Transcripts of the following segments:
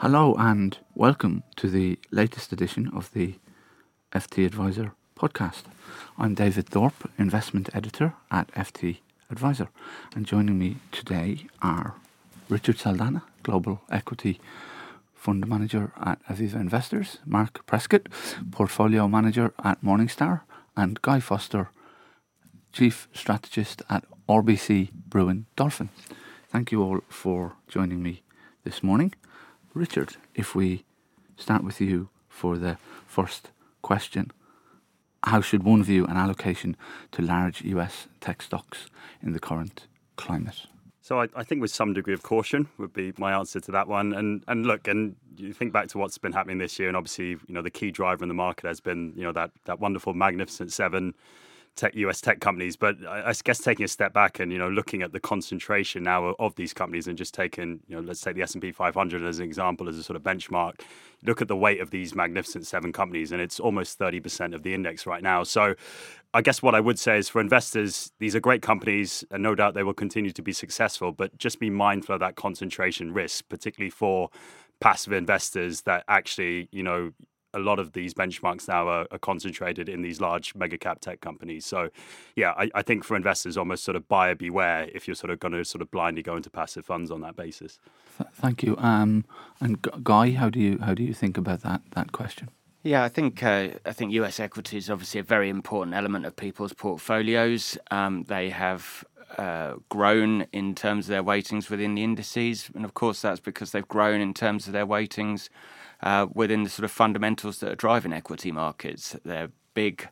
Hello and welcome to the latest edition of the FT Advisor podcast. I'm David Thorpe, investment editor at FT Advisor, and joining me today are Richard Saldana, global equity fund manager at Aviva Investors, Mark Prescott, portfolio manager at Morningstar, and Guy Foster, chief strategist at RBC Brewin Dolphin. Thank you all for joining me this morning. Richard, if we start with you for the first question, how should one view an allocation to large US tech stocks in the current climate? So I think with some degree of caution would be my answer to that one. And look, and you think back to what's been happening this year, and obviously, the key driver in the market has been, that wonderful Magnificent Seven US tech companies. But I guess taking a step back and, looking at the concentration now of these companies and just taking, let's take the S&P 500 as an example, as a sort of benchmark, look at the weight of these Magnificent Seven companies, and it's almost 30% of the index right now. So I guess what I would say is for investors, these are great companies and no doubt they will continue to be successful, but just be mindful of that concentration risk, particularly for passive investors that actually, a lot of these benchmarks now are concentrated in these large mega cap tech companies. So, yeah, I think for investors, almost sort of buyer beware if you're sort of going to sort of blindly go into passive funds on that basis. Thank you. And Guy, how do you think about that question? Yeah, I think US equity is obviously a very important element of people's portfolios. They have grown in terms of their weightings within the indices, and of course that's because they've grown in terms of their weightings within the sort of fundamentals that are driving equity markets. They're big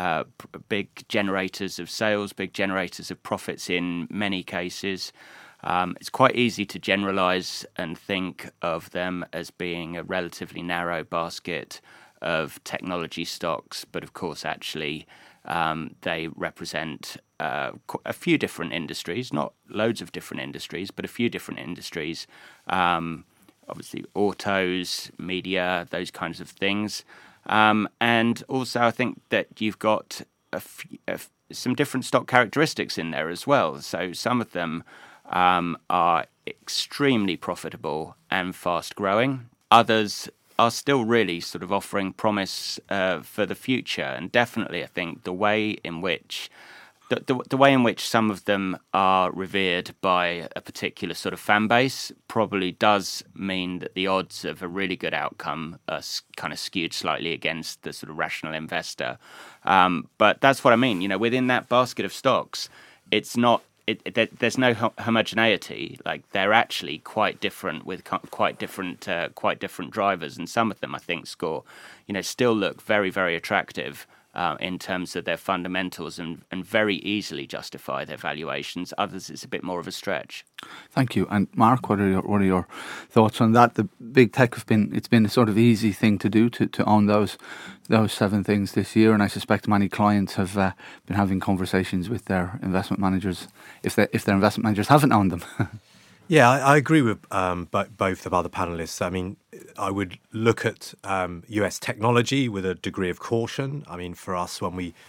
generators of sales, big generators of profits in many cases. It's quite easy to generalize and think of them as being a relatively narrow basket of technology stocks, but of course actually they represent a few different industries, not loads of different industries, but a few different industries. Obviously, autos, media, those kinds of things. And also, I think that you've got some different stock characteristics in there as well. So some of them are extremely profitable and fast growing. Others are still really sort of offering promise for the future. And definitely, I think the way in which some of them are revered by a particular sort of fan base probably does mean that the odds of a really good outcome are kind of skewed slightly against the sort of rational investor. But that's what I mean. Within that basket of stocks, it's not. There's no homogeneity. Like they're actually quite different with quite different drivers, and some of them I think still look very, very attractive in terms of their fundamentals and very easily justify their valuations. Others, it's a bit more of a stretch. Thank you. And Mark, what are your thoughts on that? The big tech it's been a sort of easy thing to do to own those seven things this year, and I suspect many clients have been having conversations with their investment managers if their investment managers haven't owned them. Yeah, I agree with both of other panelists. I mean, I would look at US technology with a degree of caution. I mean, for us, when we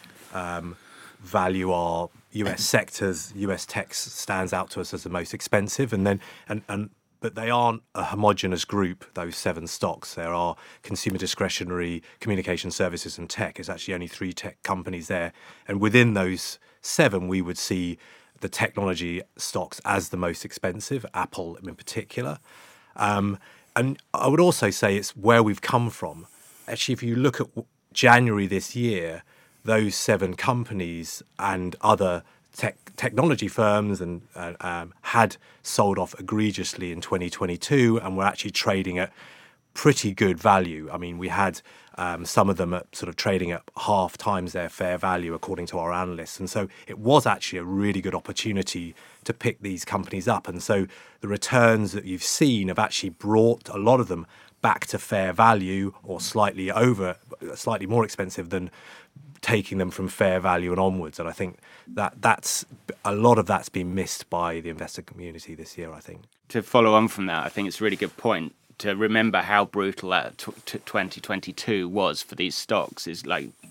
value our US sectors, US tech stands out to us as the most expensive. But they aren't a homogenous group, those seven stocks. There are consumer discretionary, communication services and tech. It's actually only 3 tech companies there. And within those 7, we would see the technology stocks as the most expensive, Apple in particular. And I would also say it's where we've come from. Actually, if you look at January this year, those 7 companies and other technology firms and had sold off egregiously in 2022 and were actually trading at pretty good value. I mean, we had some of them at sort of trading at half times their fair value, according to our analysts. And so it was actually a really good opportunity to pick these companies up. And so the returns that you've seen have actually brought a lot of them back to fair value or slightly more expensive than taking them from fair value and onwards. And I think that's a lot of that's been missed by the investor community this year, I think. To follow on from that, I think it's a really good point to remember how brutal that 2022 was for these stocks. Is like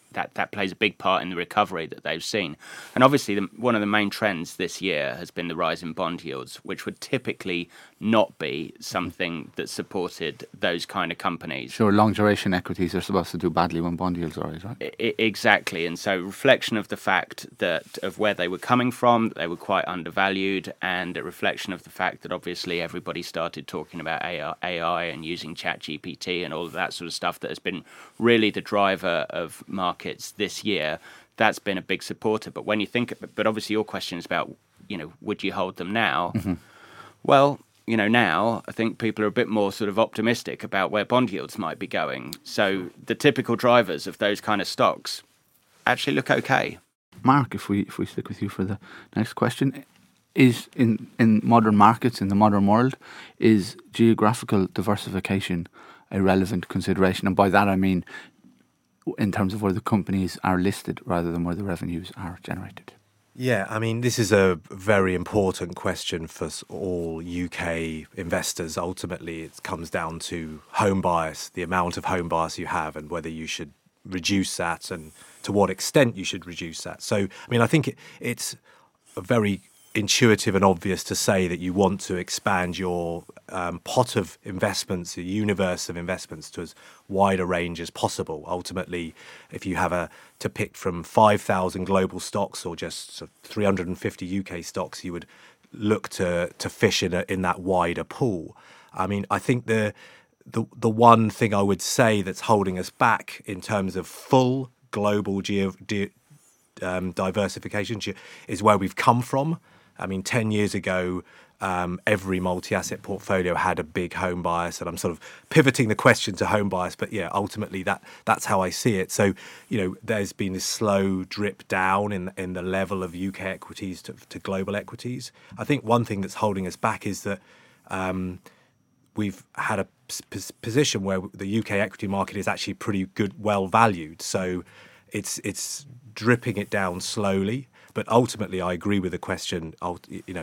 that plays a big part in the recovery that they've seen. And obviously, one of the main trends this year has been the rise in bond yields, which would typically not be something that supported those kind of companies. Sure, long duration equities are supposed to do badly when bond yields rise, right? Exactly. And so reflection of the fact that of where they were coming from, that they were quite undervalued, and a reflection of the fact that obviously everybody started talking about AI and using ChatGPT and all of that sort of stuff that has been really the driver of markets this year. That's been a big supporter. But when you think, but obviously your question is about, would you hold them now? Mm-hmm. Well, now I think people are a bit more sort of optimistic about where bond yields might be going. So the typical drivers of those kind of stocks actually look okay. Mark, if we stick with you for the next question, is in modern markets, in the modern world, is geographical diversification a relevant consideration? And by that I mean in terms of where the companies are listed rather than where the revenues are generated. Yeah, I mean, this is a very important question for all UK investors. Ultimately, it comes down to home bias, the amount of home bias you have, and whether you should reduce that and to what extent you should reduce that. So, I mean, I think it's a very intuitive and obvious to say that you want to expand your pot of investments, the universe of investments, to as wide a range as possible. Ultimately, if you have to pick from 5,000 global stocks or just sort of 350 UK stocks, you would look to fish in that wider pool. I mean, I think the one thing I would say that's holding us back in terms of full global diversification is where we've come from. I mean, 10 years ago, every multi-asset portfolio had a big home bias, and I'm sort of pivoting the question to home bias, but yeah, ultimately that's how I see it. So, there's been this slow drip down in the level of UK equities to global equities. I think one thing that's holding us back is that we've had a position where the UK equity market is actually pretty good, well valued. So it's dripping it down slowly. But ultimately, I agree with the question. A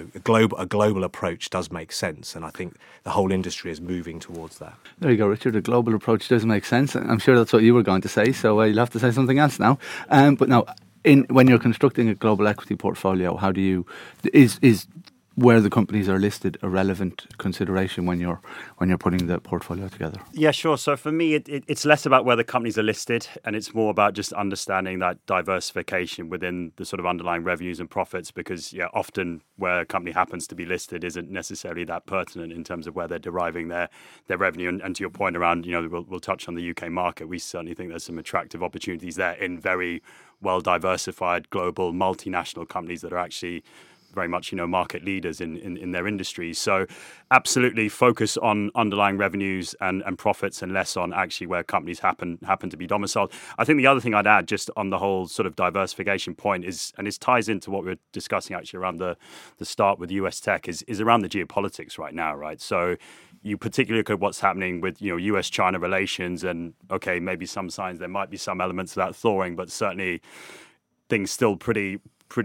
global approach does make sense, and I think the whole industry is moving towards that. There you go, Richard. A global approach does make sense. I'm sure that's what you were going to say, so you'll have to say something else now. But now, when you're constructing a global equity portfolio, how do you is where the companies are listed a relevant consideration when you're putting the portfolio together? Yeah, sure. So for me, it's less about where the companies are listed, and it's more about just understanding that diversification within the sort of underlying revenues and profits, because often where a company happens to be listed isn't necessarily that pertinent in terms of where they're deriving their revenue. And to your point around, we'll touch on the UK market. We certainly think there's some attractive opportunities there in very well diversified global multinational companies that are actually very much, market leaders in their industries. So absolutely focus on underlying revenues and profits and less on actually where companies happen to be domiciled. I think the other thing I'd add just on the whole sort of diversification point is, and this ties into what we're discussing actually around the start with US tech, is around the geopolitics right now, right? So you particularly look at what's happening with, US-China relations, and okay, maybe some signs there might be some elements of that thawing, but certainly things still pretty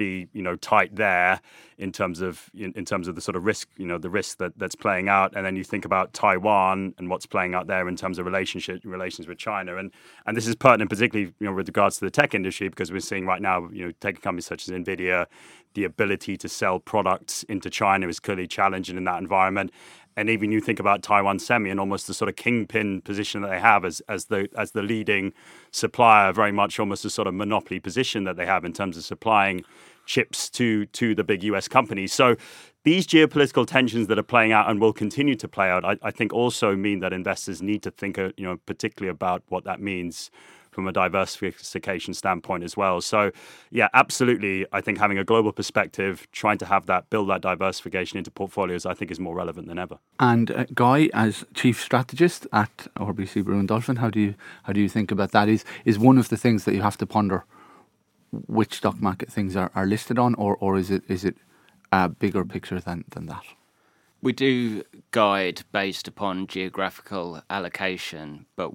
tight there in terms of the sort of risk, the risk that's playing out. And then you think about Taiwan and what's playing out there in terms of relations with China, and this is pertinent particularly with regards to the tech industry, because we're seeing right now tech companies such as Nvidia, the ability to sell products into China is clearly challenging in that environment. And even you think about Taiwan Semi and almost the sort of kingpin position that they have as the leading supplier, very much almost a sort of monopoly position that they have in terms of supplying chips to the big US companies. So these geopolitical tensions that are playing out and will continue to play out, I think also mean that investors need to think, particularly about what that means from a diversification standpoint as well. So, yeah, absolutely. I think having a global perspective, trying to build that diversification into portfolios, I think is more relevant than ever. And Guy, as chief strategist at RBC Brewin Dolphin, how do you think about that? Is one of the things that you have to ponder which stock market things are listed on, or is it a bigger picture than that? We do guide based upon geographical allocation, but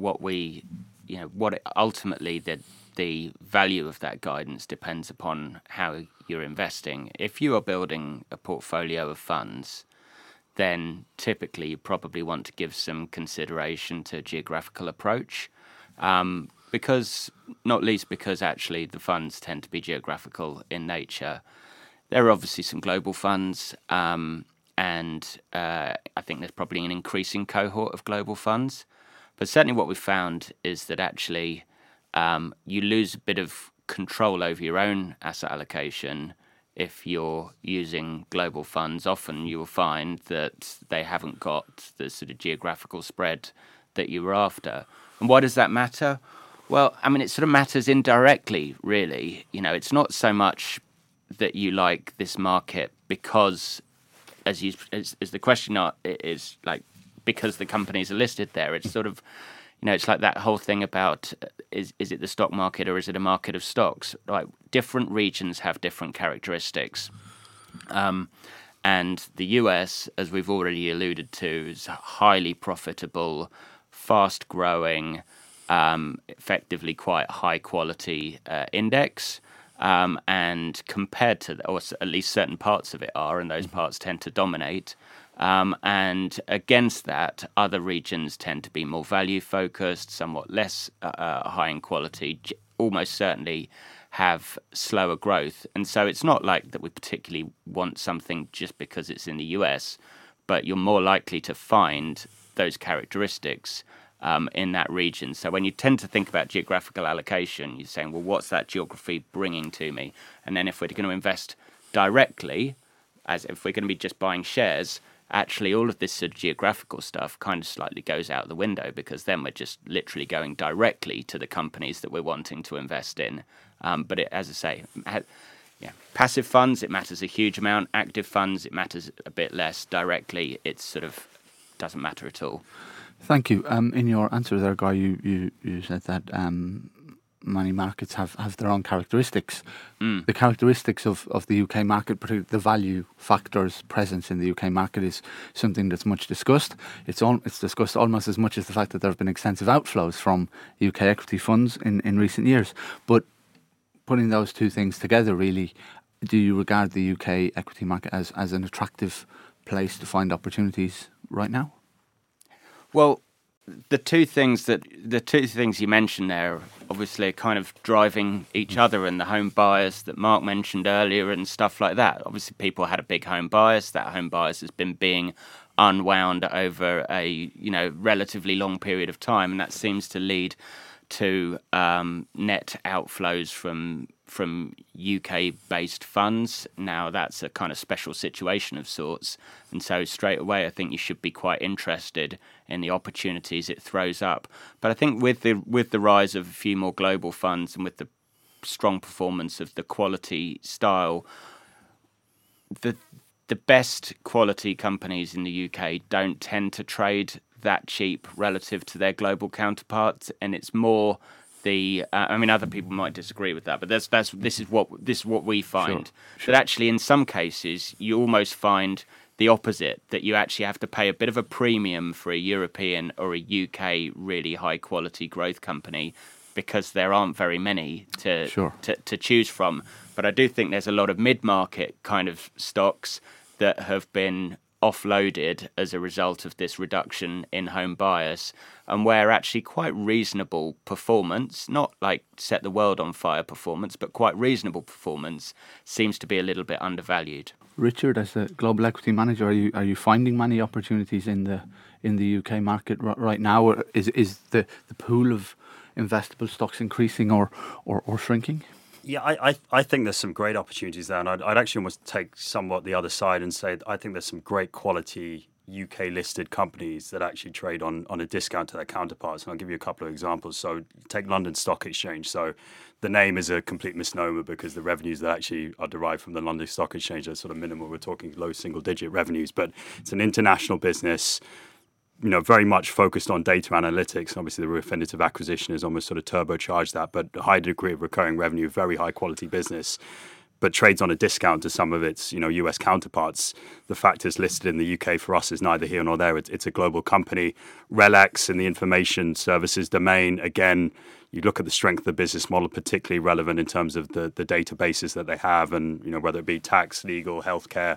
ultimately the value of that guidance depends upon how you're investing. If you are building a portfolio of funds, then typically you probably want to give some consideration to geographical approach. not least because actually the funds tend to be geographical in nature. There are obviously some global funds, and I think there's probably an increasing cohort of global funds. But certainly what we've found is that actually you lose a bit of control over your own asset allocation if you're using global funds. Often you will find that they haven't got the sort of geographical spread that you were after. And why does that matter? Well, I mean, it sort of matters indirectly, really. You know, it's not so much that you like this market because, as the question is like, because the companies are listed there. It's sort of, you know, it's like that whole thing about is it the stock market or is it a market of stocks? Like, different regions have different characteristics. And the US, as we've already alluded to, is a highly profitable, fast-growing, effectively quite high-quality index. And compared to, or at least certain parts of it are, and those parts tend to dominate. And against that, other regions tend to be more value-focused, somewhat less high in quality, almost certainly have slower growth. And so it's not like that we particularly want something just because it's in the US, but you're more likely to find those characteristics in that region. So when you tend to think about geographical allocation, you're saying, well, what's that geography bringing to me? And then if we're going to invest directly, as if we're going to be just buying shares, actually all of this sort of geographical stuff kind of slightly goes out the window, because then we're just literally going directly to the companies that we're wanting to invest in. But it, as I say, passive funds, it matters a huge amount. Active funds, it matters a bit less. Directly, it sort of doesn't matter at all. Thank you. In your answer there, Guy, you said that many markets have their own characteristics. The characteristics of the UK market, particularly the value factors presence in the UK market, is something that's much discussed. It's discussed almost as much as the fact that there have been extensive outflows from UK equity funds in recent years. But putting those two things together, really, do you regard the UK equity market as an attractive place to find opportunities right now? Well, the two things you mentioned there obviously are kind of driving each other, and the home bias that Mark mentioned earlier and stuff like that. Obviously, people had a big home bias. That home bias has been being unwound over a relatively long period of time, and that seems to lead to net outflows from UK-based funds. Now, that's a kind of special situation of sorts, and so straight away I think you should be quite interested in the opportunities it throws up. But I think with the rise of a few more global funds and with the strong performance of the quality style, the best quality companies in the UK don't tend to trade that cheap relative to their global counterparts, and it's more other people might disagree with that, but this is what we find. Sure. That actually in some cases you almost find the opposite, that you actually have to pay a bit of a premium for a European or a UK really high quality growth company, because there aren't very many to choose from. But I do think there's a lot of mid-market kind of stocks that have been offloaded as a result of this reduction in home bias, and where actually quite reasonable performance, not like set the world on fire performance, but quite reasonable performance, seems to be a little bit undervalued. Richard, as a global equity manager, are you finding many opportunities in the UK market right now, or is the pool of investable stocks increasing or shrinking? Yeah, I think there's some great opportunities there, and I'd actually almost take somewhat the other side and say I think there's some great quality UK listed companies that actually trade on a discount to their counterparts. And I'll give you a couple of examples. So take London Stock Exchange. So the name is a complete misnomer, because the revenues that actually are derived from the London Stock Exchange are sort of minimal. We're talking low single digit revenues, but it's an international business, very much focused on data analytics. Obviously, the Refinitiv acquisition has almost sort of turbocharged that, but a high degree of recurring revenue, very high quality business, but trades on a discount to some of its, US counterparts. The fact it's listed in the UK for us is neither here nor there. It's a global company. RELX in the information services domain, again, you look at the strength of the business model, particularly relevant in terms of the databases that they have, and whether it be tax, legal, healthcare,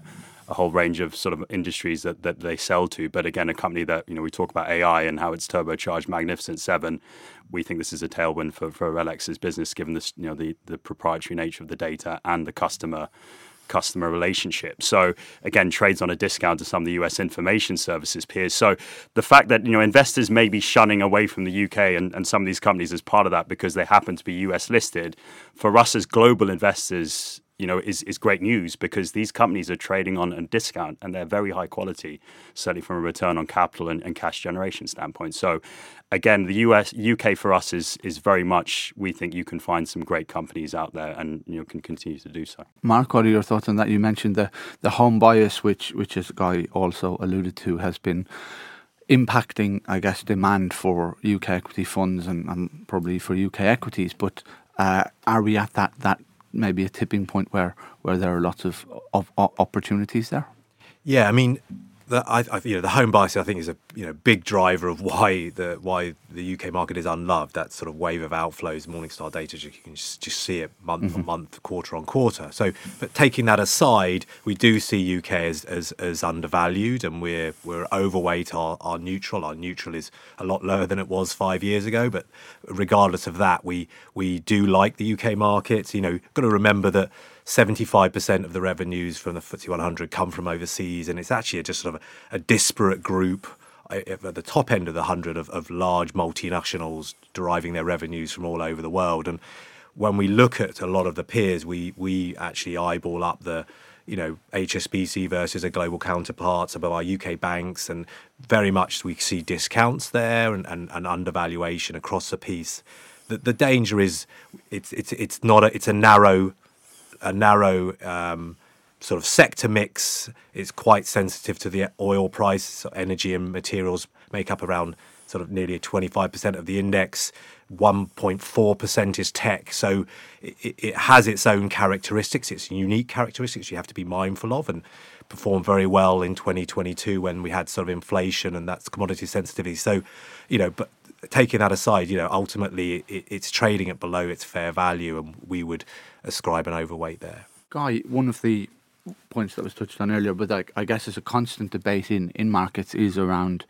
a whole range of sort of industries that they sell to. But again, a company that, we talk about AI and how it's turbocharged Magnificent Seven. We think this is a tailwind for RELX's business, given this, the proprietary nature of the data and the customer relationship. So again, trades on a discount to some of the US information services peers. So the fact that, investors may be shunning away from the UK and some of these companies as part of that because they happen to be US listed, for us as global investors, is great news, because these companies are trading on a discount and they're very high quality, certainly from a return on capital and cash generation standpoint. So again, the UK for us is very much, we think you can find some great companies out there and can continue to do so. Mark, what are your thoughts on that? You mentioned the home bias, which as Guy also alluded to, has been impacting, I guess, demand for UK equity funds and probably for UK equities. But are we at that maybe a tipping point where there are lots of opportunities there? Yeah, I mean, the home bias, I think, is a big driver of why the UK market is unloved. That sort of wave of outflows, Morningstar data, you can just see it month on month, quarter on quarter. So, but taking that aside, we do see UK as undervalued, and we're overweight our neutral. Our neutral is a lot lower than it was 5 years ago. But regardless of that, we do like the UK market. Got to remember that 75% of the revenues from the FTSE 100 come from overseas, and it's actually just sort of a disparate group at the top end of the 100 of large multinationals deriving their revenues from all over the world. And when we look at a lot of the peers, we actually eyeball up the HSBC versus a global counterpart, some of our UK banks, and very much we see discounts there and undervaluation across the piece. The danger is it's a narrow sort of sector mix. Is quite sensitive to the oil price. So energy and materials make up around sort of nearly 25% of the index. 1.4% is tech. So it has its own characteristics, its unique characteristics you have to be mindful of, and performed very well in 2022 when we had sort of inflation and that's commodity sensitivity. So, but taking that aside, ultimately it's trading at below its fair value, and we would ascribe an overweight there. Guy, one of the points that was touched on earlier, but I guess there's a constant debate in markets is around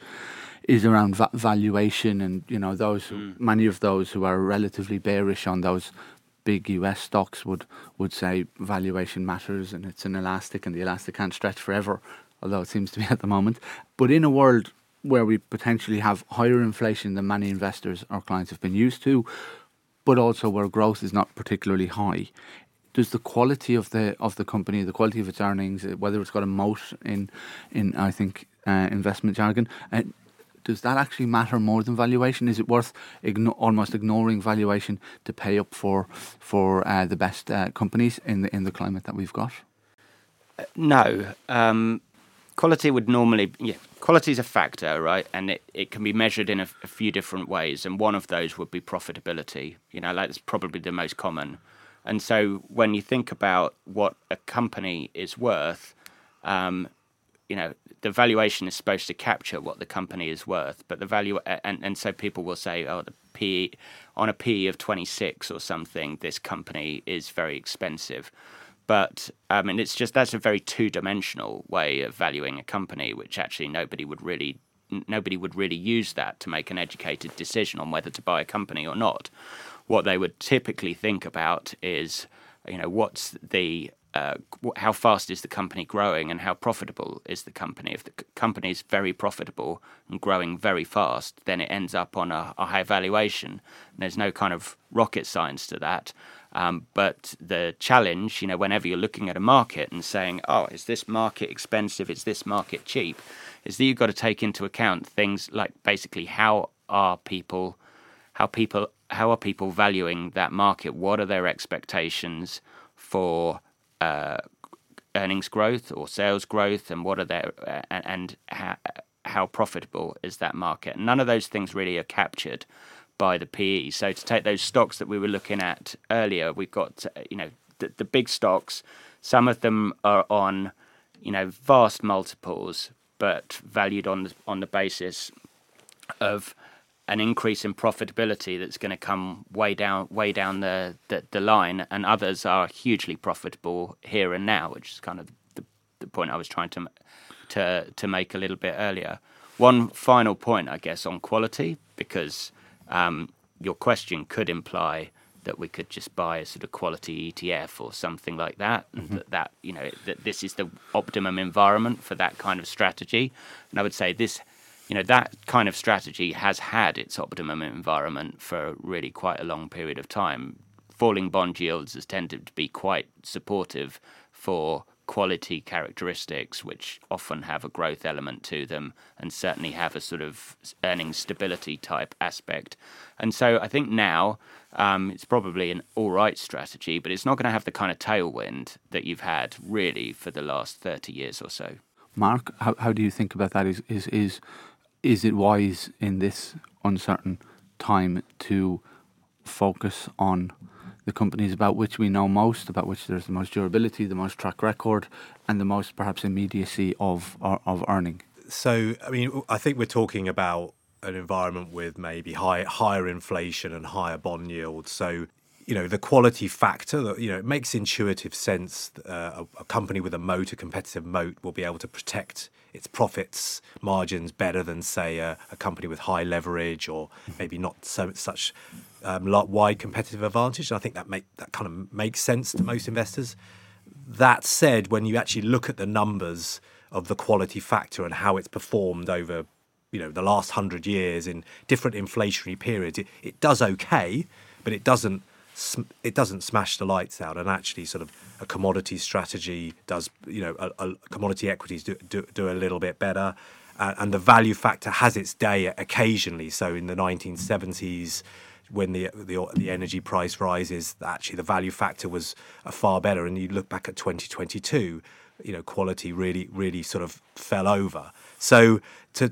valuation, and many of those who are relatively bearish on those big US stocks would say valuation matters and it's inelastic and the elastic can't stretch forever, although it seems to be at the moment. But in a world where we potentially have higher inflation than many investors or clients have been used to, but also where growth is not particularly high, does the quality of the company, the quality of its earnings, whether it's got a moat in I think investment jargon, does that actually matter more than valuation? Is it worth almost ignoring valuation to pay up for the best companies in the climate that we've got? No. Quality would normally, quality is a factor, right? And it can be measured in a few different ways. And one of those would be profitability. That's probably the most common. And so when you think about what a company is worth, the valuation is supposed to capture what the company is worth. But the value, and so people will say, oh, the PE, on a PE of 26 or something, this company is very expensive. But that's a very two-dimensional way of valuing a company, which actually nobody would really use that to make an educated decision on whether to buy a company or not. What they would typically think about is, what's the how fast is the company growing and how profitable is the company. If the company is very profitable and growing very fast, then it ends up on a high valuation. And there's no kind of rocket science to that. But the challenge, whenever you're looking at a market and saying, oh, is this market expensive? Is this market cheap? Is that you've got to take into account things like basically how are people valuing that market? What are their expectations for earnings growth or sales growth, and what are their and how profitable is that market? None of those things really are captured by the PE. So to take those stocks that we were looking at earlier, we've got the big stocks. Some of them are on vast multiples, but valued on the basis of an increase in profitability that's going to come way down the line, and others are hugely profitable here and now, which is kind of the point I was trying to make a little bit earlier. One final point, I guess, on quality, because your question could imply that we could just buy a sort of quality ETF or something like that, and that this is the optimum environment for that kind of strategy. And I would say this, that kind of strategy has had its optimum environment for really quite a long period of time. Falling bond yields has tended to be quite supportive for quality characteristics, which often have a growth element to them and certainly have a sort of earnings stability type aspect. And so I think now it's probably an all right strategy, but it's not going to have the kind of tailwind that you've had really for the last 30 years or so. Mark, how do you think about that? Is it wise in this uncertain time to focus on the companies about which we know most, about which there's the most durability, the most track record, and the most perhaps immediacy of earning? So, I mean, I think we're talking about an environment with maybe higher inflation and higher bond yields. So, the quality factor, that it makes intuitive sense. A company with a competitive moat, will be able to protect its profits margins better than, say, a company with high leverage or maybe not such wide competitive advantage. And I think that kind of makes sense to most investors. That said, when you actually look at the numbers of the quality factor and how it's performed over the last 100 years in different inflationary periods, it does okay, but it doesn't smash the lights out. And actually, sort of a commodity strategy does, commodity equities do a little bit better. And the value factor has its day occasionally. So in the 1970s, when the energy price rises, actually the value factor was far better. And you look back at 2022, quality really sort of fell over. So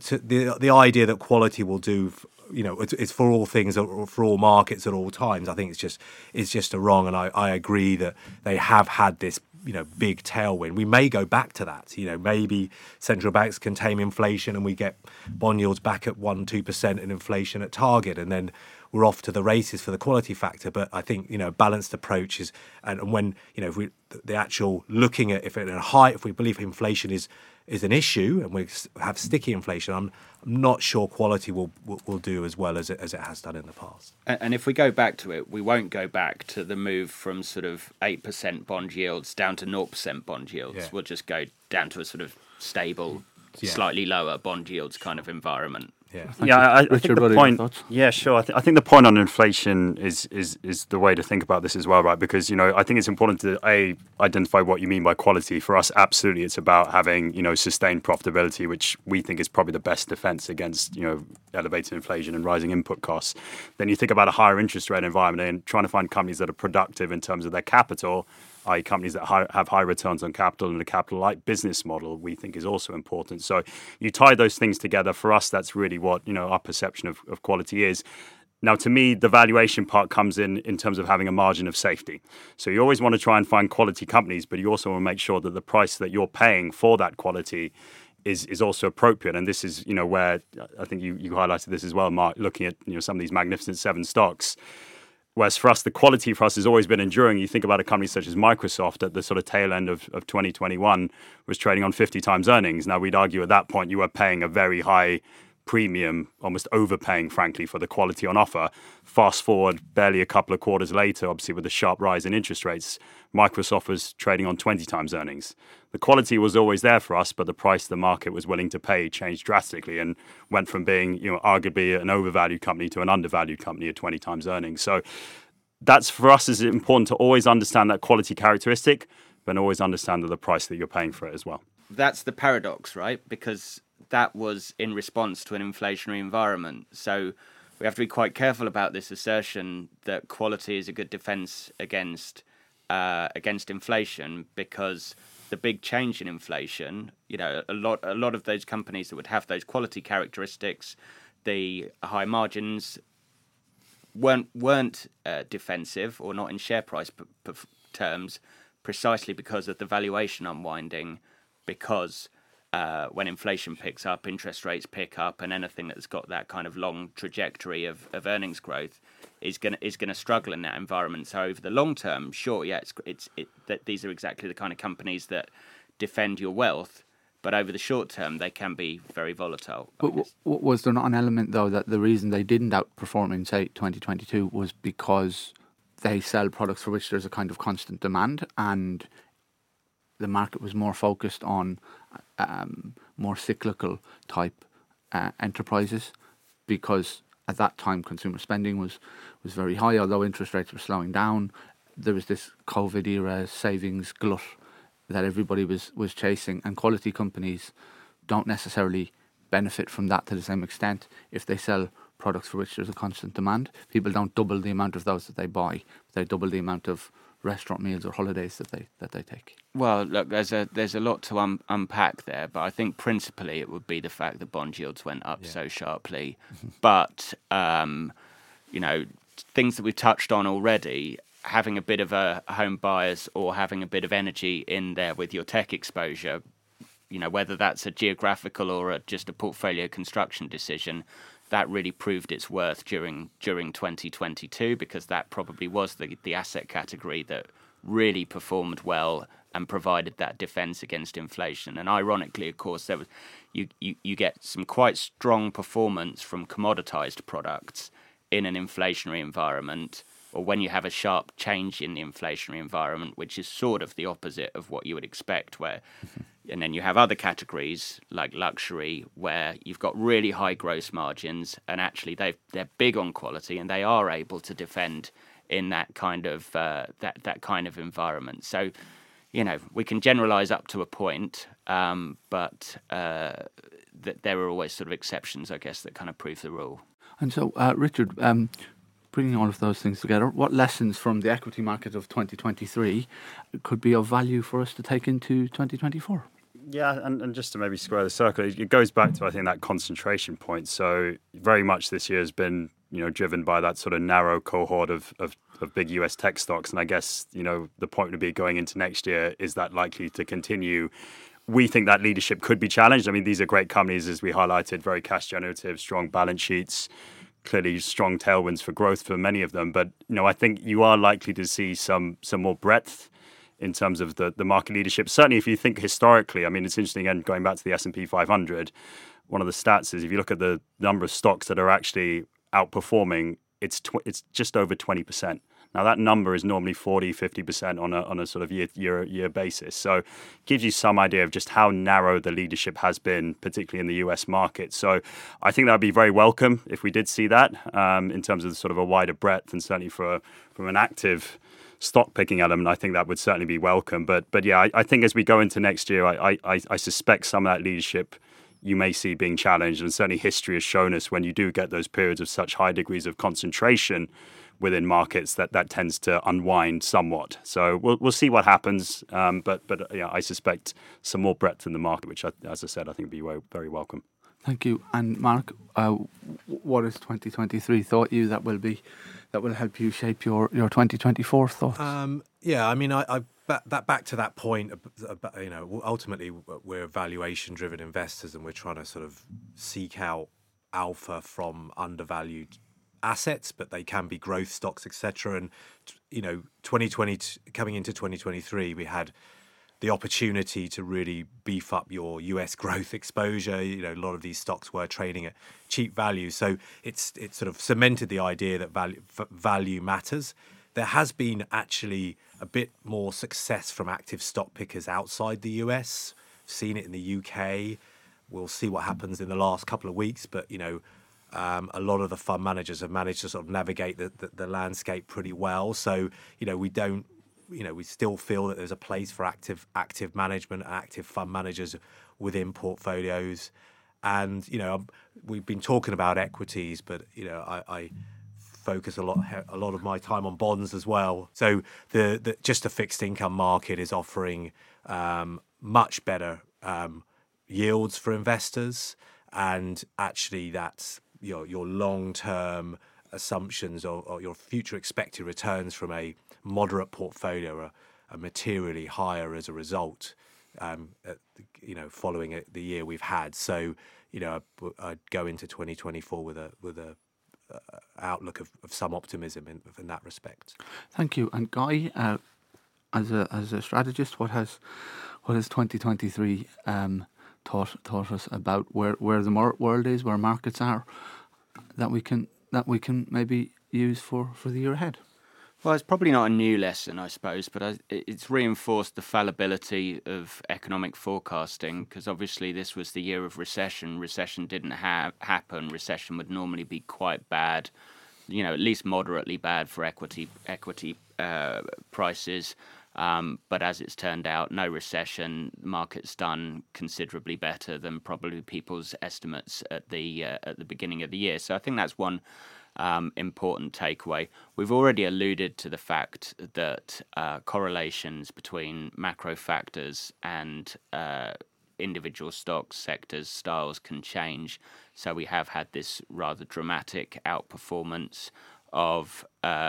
the idea that quality will do, it's for all things, for all markets at all times, I think it's just a wrong. And I agree that they have had this big tailwind. We may go back to that. Maybe central banks can tame inflation and we get bond yields back at 1-2% and inflation at target, and then we're off to the races for the quality factor. But I think a balanced approach is, and when if we the actual looking at if we believe inflation is an issue and we have sticky inflation, I'm not sure quality will do as well as it has done in the past. And if we go back to it, we won't go back to the move from sort of 8% bond yields down to 0% bond yields. Yeah. We'll just go down to a sort of stable, slightly lower bond yields kind of environment. Yeah, I Richard, think the point. Yeah, sure. I think the point on inflation is the way to think about this as well, right? Because I think it's important to identify what you mean by quality. For us, absolutely, it's about having sustained profitability, which we think is probably the best defense against elevated inflation and rising input costs. Then you think about a higher interest rate environment and trying to find companies that are productive in terms of their capital, i.e. companies that have high returns on capital and a capital-light business model, we think is also important. So you tie those things together. For us, that's really what our perception of quality is. Now, to me, the valuation part comes in terms of having a margin of safety. So you always want to try and find quality companies, but you also want to make sure that the price that you're paying for that quality is also appropriate. And this is where I think you highlighted this as well, Mark, looking at some of these Magnificent Seven stocks. Whereas for us, the quality for us has always been enduring. You think about a company such as Microsoft at the sort of tail end of 2021 was trading on 50 times earnings. Now, we'd argue at that point you were paying a very high premium, almost overpaying, frankly, for the quality on offer. Fast forward barely a couple of quarters later, obviously with the sharp rise in interest rates, Microsoft was trading on 20 times earnings. The quality was always there for us, but the price the market was willing to pay changed drastically and went from being, arguably an overvalued company to an undervalued company at 20 times earnings. So that's, for us, is important to always understand that quality characteristic, but always understand the price that you're paying for it as well. That's the paradox, right? Because that was in response to an inflationary environment. So we have to be quite careful about this assertion that quality is a good defense against inflation, because the big change in inflation, a lot of those companies that would have those quality characteristics, the high margins, weren't defensive or not in share price terms, precisely because of the valuation unwinding, because when inflation picks up, interest rates pick up, and anything that's got that kind of long trajectory of earnings growth is gonna struggle in that environment. So over the long term, sure, yeah, that these are exactly the kind of companies that defend your wealth, but over the short term, they can be very volatile. But was there not an element, though, that the reason they didn't outperform in, say, 2022 was because they sell products for which there's a kind of constant demand, and the market was more focused on more cyclical type enterprises, because at that time consumer spending was very high, although interest rates were slowing down. There was this COVID era savings glut that everybody was chasing, and quality companies don't necessarily benefit from that to the same extent if they sell products for which there's a constant demand. People don't double the amount of those that they buy, they double the amount of restaurant meals or holidays that they take. Well, look, there's a lot to unpack there, but I think principally it would be the fact that bond yields went up so sharply. But things that we've touched on already, having a bit of a home bias or having a bit of energy in there with your tech exposure, whether that's a geographical or just a portfolio construction decision, that really proved its worth during 2022, because that probably was the asset category that really performed well and provided that defense against inflation. And ironically, of course, there was you get some quite strong performance from commoditized products in an inflationary environment, or when you have a sharp change in the inflationary environment, which is sort of the opposite of what you would expect, where and then you have other categories like luxury, where you've got really high gross margins, and actually they're big on quality, and they are able to defend in that kind of that kind of environment. So, we can generalize up to a point, but that there are always sort of exceptions, I guess, that kind of prove the rule. And so, Richard, bringing all of those things together, what lessons from the equity market of 2023 could be of value for us to take into 2024? Yeah, and just to maybe square the circle, it goes back to, I think, that concentration point. So very much this year has been, driven by that sort of narrow cohort of big US tech stocks. And I guess, the point would be going into next year, is that likely to continue? We think that leadership could be challenged. I mean, these are great companies, as we highlighted, very cash generative, strong balance sheets, clearly strong tailwinds for growth for many of them. But, I think you are likely to see some more breadth in terms of the market leadership. Certainly, if you think historically, I mean, it's interesting, again, going back to the S&P 500, one of the stats is if you look at the number of stocks that are actually outperforming, it's just over 20%. Now, that number is normally 40, 50% on a sort of year basis. So it gives you some idea of just how narrow the leadership has been, particularly in the US market. So I think that would be very welcome if we did see that in terms of sort of a wider breadth, and certainly from an active stock picking element, I think that would certainly be welcome. But yeah, I think as we go into next year, I suspect some of that leadership you may see being challenged. And certainly history has shown us when you do get those periods of such high degrees of concentration within markets, that tends to unwind somewhat. So we'll see what happens. But yeah, I suspect some more breadth in the market, which, as I said, I think would be very welcome. Thank you. And Mark, what is 2023 thought you that will help you shape your 2024 thoughts? Yeah, I mean, I back to that point. Ultimately, we're valuation-driven investors, and we're trying to sort of seek out alpha from undervalued assets, but they can be growth stocks, etc. And 2020 coming into 2023, we had the opportunity to really beef up your US growth exposure. A lot of these stocks were trading at cheap value, so it sort of cemented the idea that value matters. There has been actually a bit more success from active stock pickers outside the US. Seen it in the UK. We'll see what happens in the last couple of weeks, but a lot of the fund managers have managed to sort of navigate the landscape pretty well. So we still feel that there's a place for active management and active fund managers within portfolios. And we've been talking about equities, but I focus a lot of my time on bonds as well. So just the fixed income market is offering much better yields for investors, and actually that's your long-term assumptions or your future expected returns from a moderate portfolio are materially higher as a result, following the year we've had. So, I'd go into 2024 with a outlook of some optimism in that respect. Thank you. And Guy, as a strategist, what has what has 2023 taught us about where the world is, where markets are, that we can maybe use for the year ahead? Well, it's probably not a new lesson, I suppose, but it's reinforced the fallibility of economic forecasting, because obviously this was the year of recession. Recession didn't happen. Recession would normally be quite bad, at least moderately bad for equity prices. But as it's turned out, no recession. The market's done considerably better than probably people's estimates at the beginning of the year. So I think that's one important takeaway. We've already alluded to the fact that correlations between macro factors and individual stocks, sectors, styles can change. So we have had this rather dramatic outperformance of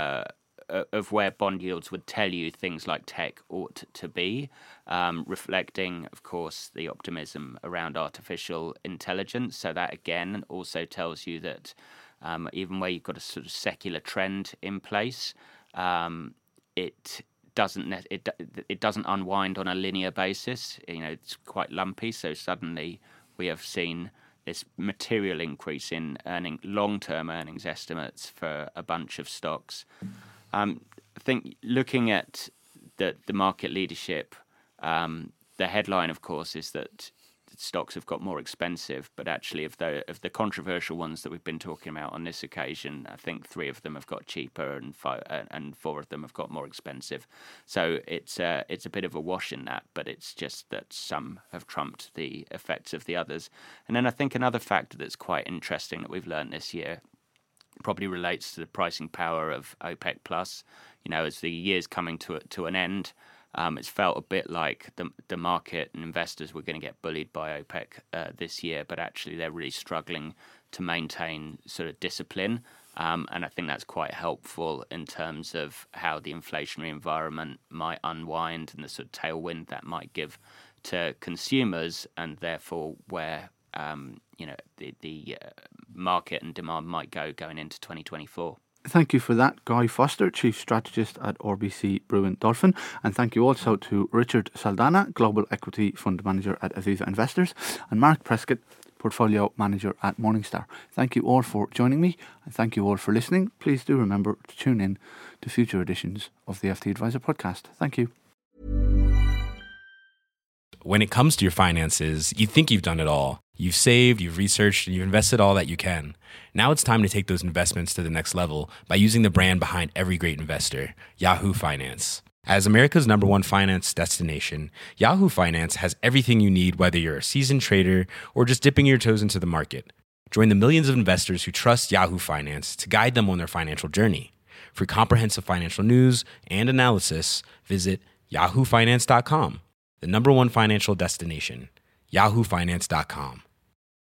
where bond yields would tell you things like tech ought to be, reflecting, of course, the optimism around artificial intelligence. So that, again, also tells you that even where you've got a sort of secular trend in place, it doesn't unwind on a linear basis. It's quite lumpy. So suddenly we have seen this material increase in long-term earnings estimates for a bunch of stocks. I think looking at the market leadership, the headline, of course, is that stocks have got more expensive, but actually of the controversial ones that we've been talking about on this occasion, I think 3 of them have got cheaper and 4 of them have got more expensive. So it's a bit of a wash in that, but it's just that some have trumped the effects of the others. And then I think another factor that's quite interesting that we've learned this year probably relates to the pricing power of OPEC Plus. As the year's coming to an end, it's felt a bit like the market and investors were going to get bullied by OPEC this year, but actually they're really struggling to maintain sort of discipline. And I think that's quite helpful in terms of how the inflationary environment might unwind and the sort of tailwind that might give to consumers, and therefore where the market and demand might going into 2024. Thank you for that, Guy Foster, Chief Strategist at RBC Brewin Dolphin. And thank you also to Richard Saldana, Global Equity Fund Manager at Aviva Investors, and Mark Prescott, Portfolio Manager at Morningstar. Thank you all for joining me, and thank you all for listening. Please do remember to tune in to future editions of the FT Advisor podcast. Thank you. When it comes to your finances, you think you've done it all. You've saved, you've researched, and you've invested all that you can. Now it's time to take those investments to the next level by using the brand behind every great investor, Yahoo Finance. As America's #1 finance destination, Yahoo Finance has everything you need, whether you're a seasoned trader or just dipping your toes into the market. Join the millions of investors who trust Yahoo Finance to guide them on their financial journey. For comprehensive financial news and analysis, visit yahoofinance.com. The #1 financial destination, yahoofinance.com.